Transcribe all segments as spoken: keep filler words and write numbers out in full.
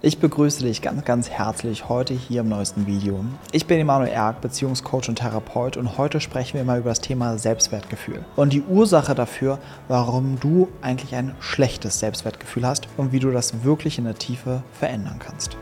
Ich begrüße dich ganz, ganz herzlich heute hier im neuesten Video. Ich bin Emanuel Erk, Beziehungscoach und Therapeut und heute sprechen wir mal über das Thema Selbstwertgefühl und die Ursache dafür, warum du eigentlich ein schlechtes Selbstwertgefühl hast und wie du das wirklich in der Tiefe verändern kannst.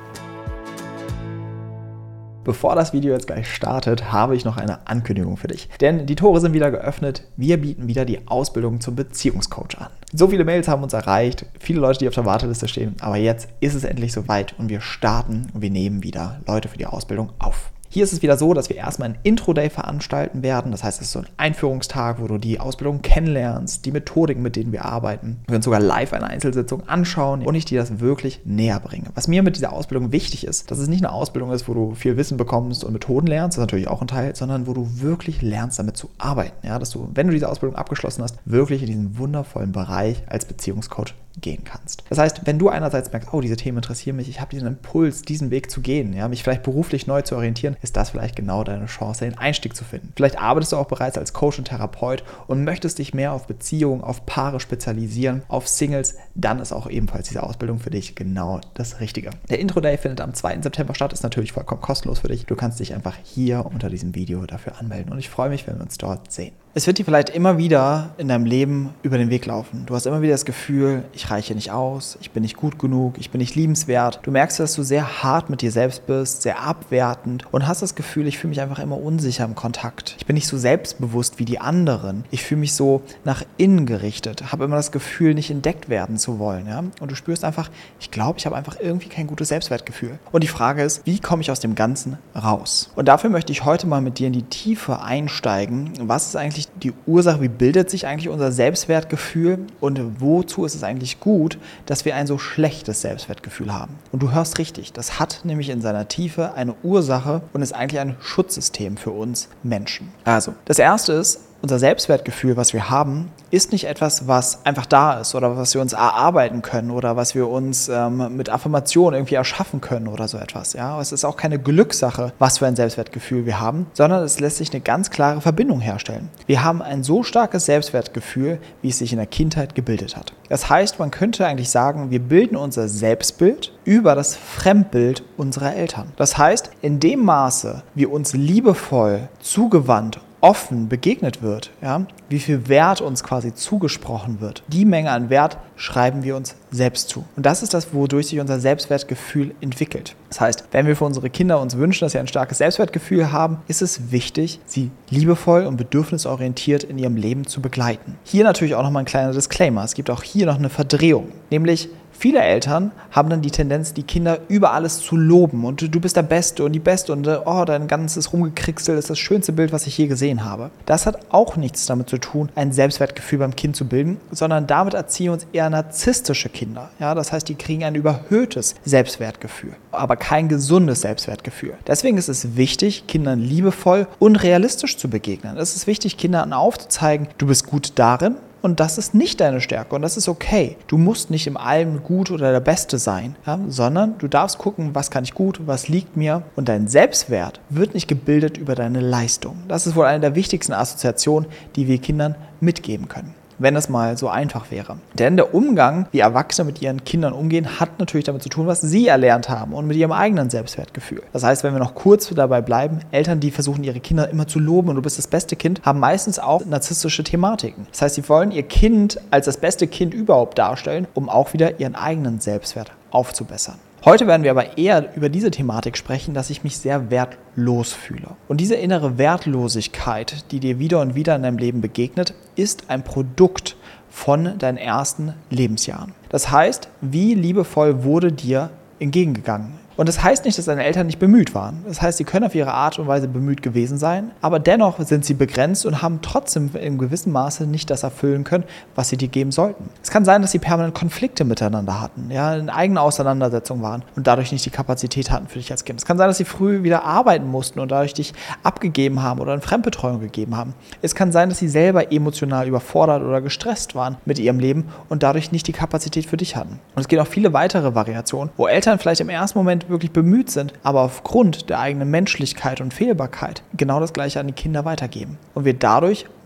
Bevor das Video jetzt gleich startet, habe ich noch eine Ankündigung für dich. Denn die Tore sind wieder geöffnet. Wir bieten wieder die Ausbildung zum Beziehungscoach an. So viele Mails haben uns erreicht, viele Leute, die auf der Warteliste stehen. Aber jetzt ist es endlich soweit und wir starten und wir nehmen wieder Leute für die Ausbildung auf. Hier ist es wieder so, dass wir erstmal ein Intro-Day veranstalten werden. Das heißt, es ist so ein Einführungstag, wo du die Ausbildung kennenlernst, die Methodiken, mit denen wir arbeiten. Wir uns sogar live eine Einzelsitzung anschauen und ich dir das wirklich näher bringe. Was mir mit dieser Ausbildung wichtig ist, dass es nicht eine Ausbildung ist, wo du viel Wissen bekommst und Methoden lernst, das ist natürlich auch ein Teil, sondern wo du wirklich lernst, damit zu arbeiten. Ja, dass du, wenn du diese Ausbildung abgeschlossen hast, wirklich in diesen wundervollen Bereich als Beziehungscoach gehen kannst. Das heißt, wenn du einerseits merkst, oh, diese Themen interessieren mich, ich habe diesen Impuls, diesen Weg zu gehen, ja, mich vielleicht beruflich neu zu orientieren, ist das vielleicht genau deine Chance, den Einstieg zu finden. Vielleicht arbeitest du auch bereits als Coach und Therapeut und möchtest dich mehr auf Beziehungen, auf Paare spezialisieren, auf Singles, dann ist auch ebenfalls diese Ausbildung für dich genau das Richtige. Der Intro-Day findet am zweiten September statt, ist natürlich vollkommen kostenlos für dich. Du kannst dich einfach hier unter diesem Video dafür anmelden und ich freue mich, wenn wir uns dort sehen. Es wird dir vielleicht immer wieder in deinem Leben über den Weg laufen. Du hast immer wieder das Gefühl, ich reiche nicht aus, ich bin nicht gut genug, ich bin nicht liebenswert. Du merkst, dass du sehr hart mit dir selbst bist, sehr abwertend und hast das Gefühl, ich fühle mich einfach immer unsicher im Kontakt. Ich bin nicht so selbstbewusst wie die anderen. Ich fühle mich so nach innen gerichtet, habe immer das Gefühl, nicht entdeckt werden zu wollen. Ja? Und du spürst einfach, ich glaube, ich habe einfach irgendwie kein gutes Selbstwertgefühl. Und die Frage ist, wie komme ich aus dem Ganzen raus? Und dafür möchte ich heute mal mit dir in die Tiefe einsteigen. Was ist eigentlich die Ursache, wie bildet sich eigentlich unser Selbstwertgefühl und wozu ist es eigentlich gut, dass wir ein so schlechtes Selbstwertgefühl haben? Und du hörst richtig, das hat nämlich in seiner Tiefe eine Ursache und ist eigentlich ein Schutzsystem für uns Menschen. Also, das erste ist, unser Selbstwertgefühl, was wir haben, ist nicht etwas, was einfach da ist oder was wir uns erarbeiten können oder was wir uns ähm, mit Affirmationen irgendwie erschaffen können oder so etwas. Ja? Es ist auch keine Glückssache, was für ein Selbstwertgefühl wir haben, sondern es lässt sich eine ganz klare Verbindung herstellen. Wir haben ein so starkes Selbstwertgefühl, wie es sich in der Kindheit gebildet hat. Das heißt, man könnte eigentlich sagen, wir bilden unser Selbstbild über das Fremdbild unserer Eltern. Das heißt, in dem Maße, wie uns liebevoll, zugewandt, offen begegnet wird, ja, wie viel Wert uns quasi zugesprochen wird, die Menge an Wert schreiben wir uns selbst zu. Und das ist das, wodurch sich unser Selbstwertgefühl entwickelt. Das heißt, wenn wir für unsere Kinder uns wünschen, dass sie ein starkes Selbstwertgefühl haben, ist es wichtig, sie liebevoll und bedürfnisorientiert in ihrem Leben zu begleiten. Hier natürlich auch nochmal ein kleiner Disclaimer. Es gibt auch hier noch eine Verdrehung, nämlich viele Eltern haben dann die Tendenz, die Kinder über alles zu loben und du bist der Beste und die Beste und oh, dein ganzes Rumgekricksel ist das schönste Bild, was ich je gesehen habe. Das hat auch nichts damit zu tun, ein Selbstwertgefühl beim Kind zu bilden, sondern damit erziehen uns eher narzisstische Kinder. Ja, das heißt, die kriegen ein überhöhtes Selbstwertgefühl, aber kein gesundes Selbstwertgefühl. Deswegen ist es wichtig, Kindern liebevoll und realistisch zu begegnen. Es ist wichtig, Kindern aufzuzeigen, du bist gut darin, und das ist nicht deine Stärke und das ist okay. Du musst nicht im Allem gut oder der Beste sein, ja, sondern du darfst gucken, was kann ich gut, was liegt mir. Und dein Selbstwert wird nicht gebildet über deine Leistung. Das ist wohl eine der wichtigsten Assoziationen, die wir Kindern mitgeben können, wenn es mal so einfach wäre. Denn der Umgang, wie Erwachsene mit ihren Kindern umgehen, hat natürlich damit zu tun, was sie erlernt haben und mit ihrem eigenen Selbstwertgefühl. Das heißt, wenn wir noch kurz dabei bleiben, Eltern, die versuchen, ihre Kinder immer zu loben und du bist das beste Kind, haben meistens auch narzisstische Thematiken. Das heißt, sie wollen ihr Kind als das beste Kind überhaupt darstellen, um auch wieder ihren eigenen Selbstwert aufzubessern. Heute werden wir aber eher über diese Thematik sprechen, dass ich mich sehr wertlos fühle. Und diese innere Wertlosigkeit, die dir wieder und wieder in deinem Leben begegnet, ist ein Produkt von deinen ersten Lebensjahren. Das heißt, wie liebevoll wurde dir entgegengegangen? Und das heißt nicht, dass deine Eltern nicht bemüht waren. Das heißt, sie können auf ihre Art und Weise bemüht gewesen sein, aber dennoch sind sie begrenzt und haben trotzdem in gewissem Maße nicht das erfüllen können, was sie dir geben sollten. Es kann sein, dass sie permanent Konflikte miteinander hatten, ja, in eigene Auseinandersetzungen waren und dadurch nicht die Kapazität hatten für dich als Kind. Es kann sein, dass sie früh wieder arbeiten mussten und dadurch dich abgegeben haben oder in Fremdbetreuung gegeben haben. Es kann sein, dass sie selber emotional überfordert oder gestresst waren mit ihrem Leben und dadurch nicht die Kapazität für dich hatten. Und es gibt auch viele weitere Variationen, wo Eltern vielleicht im ersten Moment wirklich bemüht sind, aber aufgrund der eigenen Menschlichkeit und Fehlbarkeit genau das Gleiche an die Kinder weitergeben. Und wir dadurch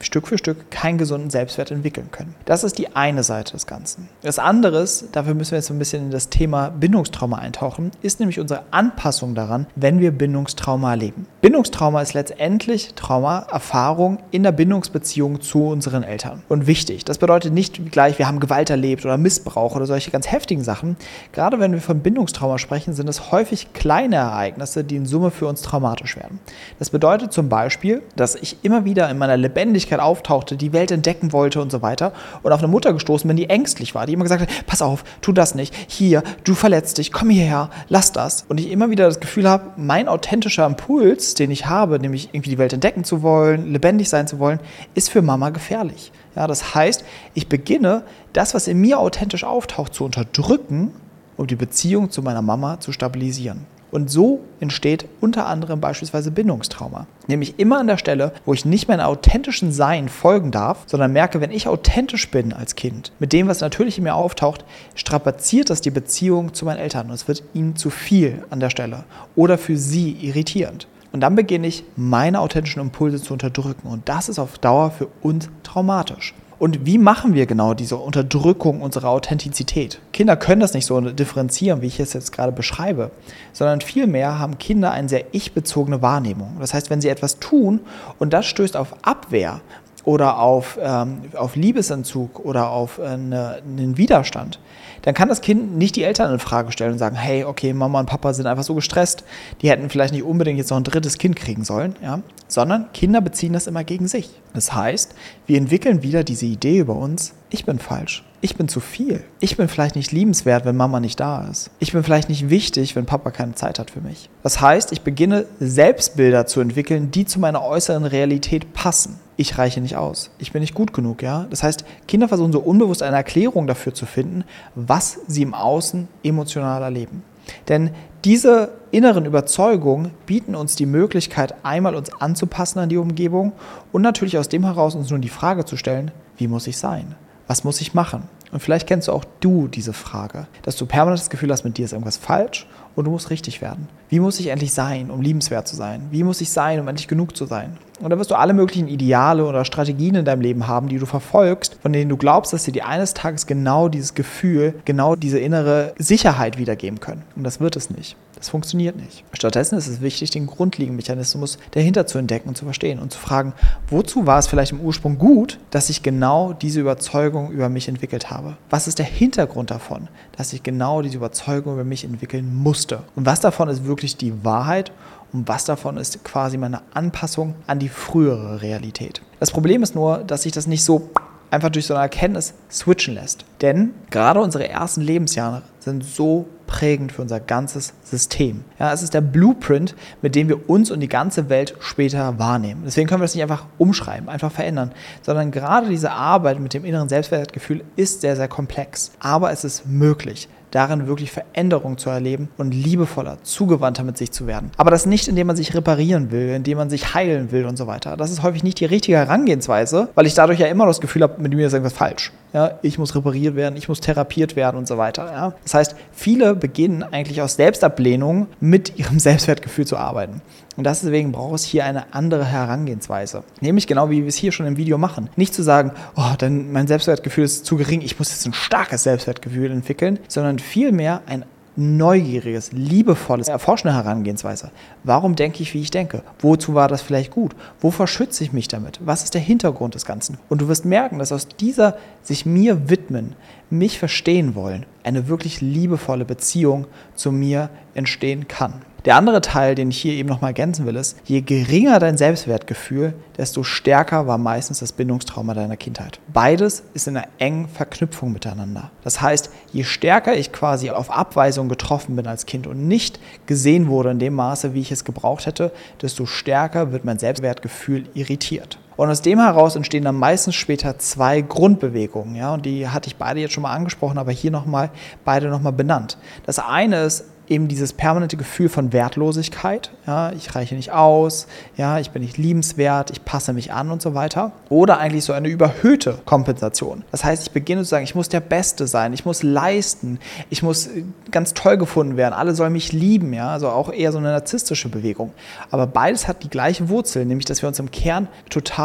Stück für Stück keinen gesunden Selbstwert entwickeln können. Das ist die eine Seite des Ganzen. Das andere ist, dafür müssen wir jetzt so ein bisschen in das Thema Bindungstrauma eintauchen, ist nämlich unsere Anpassung daran, wenn wir Bindungstrauma erleben. Bindungstrauma ist letztendlich Trauma, Erfahrung in der Bindungsbeziehung zu unseren Eltern. Und wichtig, das bedeutet nicht gleich, wir haben Gewalt erlebt oder Missbrauch oder solche ganz heftigen Sachen. Gerade wenn wir von Bindungstrauma sprechen, sind es häufig kleine Ereignisse, die in Summe für uns traumatisch werden. Das bedeutet zum Beispiel, dass ich immer wieder in meiner Lebendigkeit auftauchte, die Welt entdecken wollte und so weiter und auf eine Mutter gestoßen bin, die ängstlich war, die immer gesagt hat, pass auf, tu das nicht, hier, du verletzt dich, komm hierher, lass das. Und ich immer wieder das Gefühl habe, mein authentischer Impuls, den ich habe, nämlich irgendwie die Welt entdecken zu wollen, lebendig sein zu wollen, ist für Mama gefährlich. Ja, das heißt, ich beginne, das, was in mir authentisch auftaucht, zu unterdrücken, um die Beziehung zu meiner Mama zu stabilisieren. Und so entsteht unter anderem beispielsweise Bindungstrauma. Nämlich immer an der Stelle, wo ich nicht meinem authentischen Sein folgen darf, sondern merke, wenn ich authentisch bin als Kind, mit dem, was natürlich in mir auftaucht, strapaziert das die Beziehung zu meinen Eltern. Und es wird ihnen zu viel an der Stelle oder für sie irritierend. Und dann beginne ich, meine authentischen Impulse zu unterdrücken. Und das ist auf Dauer für uns traumatisch. Und wie machen wir genau diese Unterdrückung unserer Authentizität? Kinder können das nicht so differenzieren, wie ich es jetzt gerade beschreibe, sondern vielmehr haben Kinder eine sehr ich-bezogene Wahrnehmung. Das heißt, wenn sie etwas tun und das stößt auf Abwehr oder auf, ähm, auf Liebesentzug oder auf äh, eine, einen Widerstand, dann kann das Kind nicht die Eltern in Frage stellen und sagen, hey, okay, Mama und Papa sind einfach so gestresst, die hätten vielleicht nicht unbedingt jetzt noch ein drittes Kind kriegen sollen, ja? Sondern Kinder beziehen das immer gegen sich. Das heißt, wir entwickeln wieder diese Idee über uns, ich bin falsch, ich bin zu viel, ich bin vielleicht nicht liebenswert, wenn Mama nicht da ist, ich bin vielleicht nicht wichtig, wenn Papa keine Zeit hat für mich. Das heißt, ich beginne Selbstbilder zu entwickeln, die zu meiner äußeren Realität passen. Ich reiche nicht aus, ich bin nicht gut genug, ja. Das heißt, Kinder versuchen so unbewusst eine Erklärung dafür zu finden, was sie im Außen emotional erleben. Denn diese inneren Überzeugungen bieten uns die Möglichkeit, einmal uns anzupassen an die Umgebung und natürlich aus dem heraus uns nun die Frage zu stellen, wie muss ich sein? Was muss ich machen? Und vielleicht kennst du auch du diese Frage, dass du permanent das Gefühl hast, mit dir ist irgendwas falsch und du musst richtig werden. Wie muss ich endlich sein, um liebenswert zu sein? Wie muss ich sein, um endlich genug zu sein? Und da wirst du alle möglichen Ideale oder Strategien in deinem Leben haben, die du verfolgst, von denen du glaubst, dass sie dir eines Tages genau dieses Gefühl, genau diese innere Sicherheit wiedergeben können. Und das wird es nicht. Das funktioniert nicht. Stattdessen ist es wichtig, den grundlegenden Mechanismus dahinter zu entdecken und zu verstehen und zu fragen, wozu war es vielleicht im Ursprung gut, dass ich genau diese Überzeugung über mich entwickelt habe? Was ist der Hintergrund davon, dass ich genau diese Überzeugung über mich entwickeln musste? Und was davon ist wirklich die Wahrheit? Und was davon ist quasi meine Anpassung an die frühere Realität? Das Problem ist nur, dass sich das nicht so einfach durch so eine Erkenntnis switchen lässt. Denn gerade unsere ersten Lebensjahre sind so prägend für unser ganzes System. Ja, es ist der Blueprint, mit dem wir uns und die ganze Welt später wahrnehmen. Deswegen können wir das nicht einfach umschreiben, einfach verändern, sondern gerade diese Arbeit mit dem inneren Selbstwertgefühl ist sehr, sehr komplex. Aber es ist möglich, darin wirklich Veränderungen zu erleben und liebevoller, zugewandter mit sich zu werden. Aber das nicht, indem man sich reparieren will, indem man sich heilen will und so weiter. Das ist häufig nicht die richtige Herangehensweise, weil ich dadurch ja immer das Gefühl habe, mit mir ist irgendwas falsch. Ja, ich muss repariert werden, ich muss therapiert werden und so weiter. Ja. Das heißt, viele beginnen eigentlich aus Selbstablehnung mit ihrem Selbstwertgefühl zu arbeiten. Und deswegen braucht es hier eine andere Herangehensweise. Nämlich genau wie wir es hier schon im Video machen. Nicht zu sagen, oh, dann mein Selbstwertgefühl ist zu gering, ich muss jetzt ein starkes Selbstwertgefühl entwickeln, sondern vielmehr ein neugieriges, liebevolles, erforschende Herangehensweise. Warum denke ich, wie ich denke? Wozu war das vielleicht gut? Wovor schütze ich mich damit? Was ist der Hintergrund des Ganzen? Und du wirst merken, dass aus dieser sich mir widmen, mich verstehen wollen, eine wirklich liebevolle Beziehung zu mir entstehen kann. Der andere Teil, den ich hier eben nochmal ergänzen will, ist, je geringer dein Selbstwertgefühl, desto stärker war meistens das Bindungstrauma deiner Kindheit. Beides ist in einer engen Verknüpfung miteinander. Das heißt, je stärker ich quasi auf Abweisung getroffen bin als Kind und nicht gesehen wurde in dem Maße, wie ich es gebraucht hätte, desto stärker wird mein Selbstwertgefühl irritiert. Und aus dem heraus entstehen dann meistens später zwei Grundbewegungen. Ja, und die hatte ich beide jetzt schon mal angesprochen, aber hier nochmal beide nochmal benannt. Das eine ist eben dieses permanente Gefühl von Wertlosigkeit. Ja, ich reiche nicht aus, ja, ich bin nicht liebenswert, ich passe mich an und so weiter. Oder eigentlich so eine überhöhte Kompensation. Das heißt, ich beginne zu sagen, ich muss der Beste sein, ich muss leisten, ich muss ganz toll gefunden werden, alle sollen mich lieben. Ja, also auch eher so eine narzisstische Bewegung. Aber beides hat die gleiche Wurzel, nämlich dass wir uns im Kern total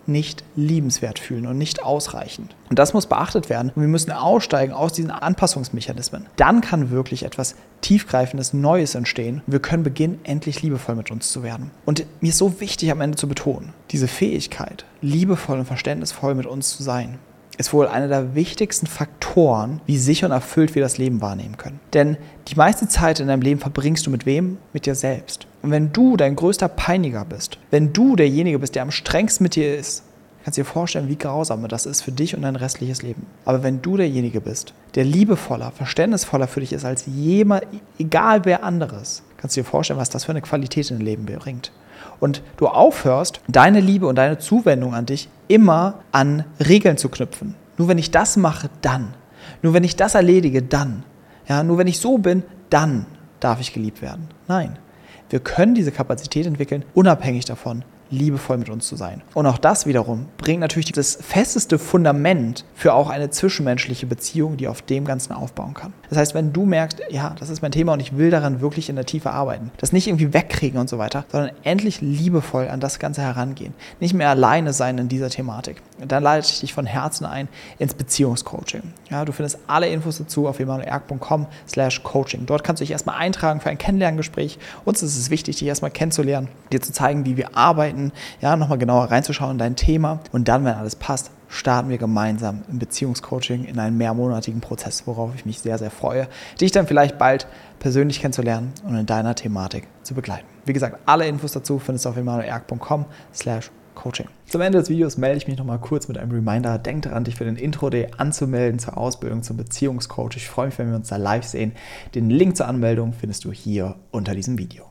nicht liebenswert fühlen und nicht ausreichend. Und das muss beachtet werden und wir müssen aussteigen aus diesen Anpassungsmechanismen. Dann kann wirklich etwas tiefgreifendes Neues entstehen und wir können beginnen, endlich liebevoll mit uns zu werden. Und mir ist so wichtig am Ende zu betonen, diese Fähigkeit, liebevoll und verständnisvoll mit uns zu sein, ist wohl einer der wichtigsten Faktoren, wie sicher und erfüllt wir das Leben wahrnehmen können. Denn die meiste Zeit in deinem Leben verbringst du mit wem? Mit dir selbst. Und wenn du dein größter Peiniger bist, wenn du derjenige bist, der am strengsten mit dir ist, kannst du dir vorstellen, wie grausam das ist für dich und dein restliches Leben. Aber wenn du derjenige bist, der liebevoller, verständnisvoller für dich ist als jemand, egal wer anderes, kannst du dir vorstellen, was das für eine Qualität in dein Leben bringt. Und du aufhörst, deine Liebe und deine Zuwendung an dich immer an Regeln zu knüpfen. Nur wenn ich das mache, dann. Nur wenn ich das erledige, dann. Ja, nur wenn ich so bin, dann darf ich geliebt werden. Nein, wir können diese Kapazität entwickeln, unabhängig davon, liebevoll mit uns zu sein. Und auch das wiederum bringt natürlich das festeste Fundament für auch eine zwischenmenschliche Beziehung, die auf dem Ganzen aufbauen kann. Das heißt, wenn du merkst, ja, das ist mein Thema und ich will daran wirklich in der Tiefe arbeiten, das nicht irgendwie wegkriegen und so weiter, sondern endlich liebevoll an das Ganze herangehen, nicht mehr alleine sein in dieser Thematik, dann leite ich dich von Herzen ein ins Beziehungscoaching. Ja, du findest alle Infos dazu auf emanuel erk punkt com slash coaching. Dort kannst du dich erstmal eintragen für ein Kennenlerngespräch. Uns ist es wichtig, dich erstmal kennenzulernen, dir zu zeigen, wie wir arbeiten, ja, nochmal genauer reinzuschauen in dein Thema und dann, wenn alles passt, starten wir gemeinsam im Beziehungscoaching in einen mehrmonatigen Prozess, worauf ich mich sehr, sehr freue, dich dann vielleicht bald persönlich kennenzulernen und in deiner Thematik zu begleiten. Wie gesagt, alle Infos dazu findest du auf emanuel erk punkt com slash coaching. Zum Ende des Videos melde ich mich nochmal kurz mit einem Reminder. Denk daran, dich für den Intro-Day anzumelden zur Ausbildung zum Beziehungscoach. Ich freue mich, wenn wir uns da live sehen. Den Link zur Anmeldung findest du hier unter diesem Video.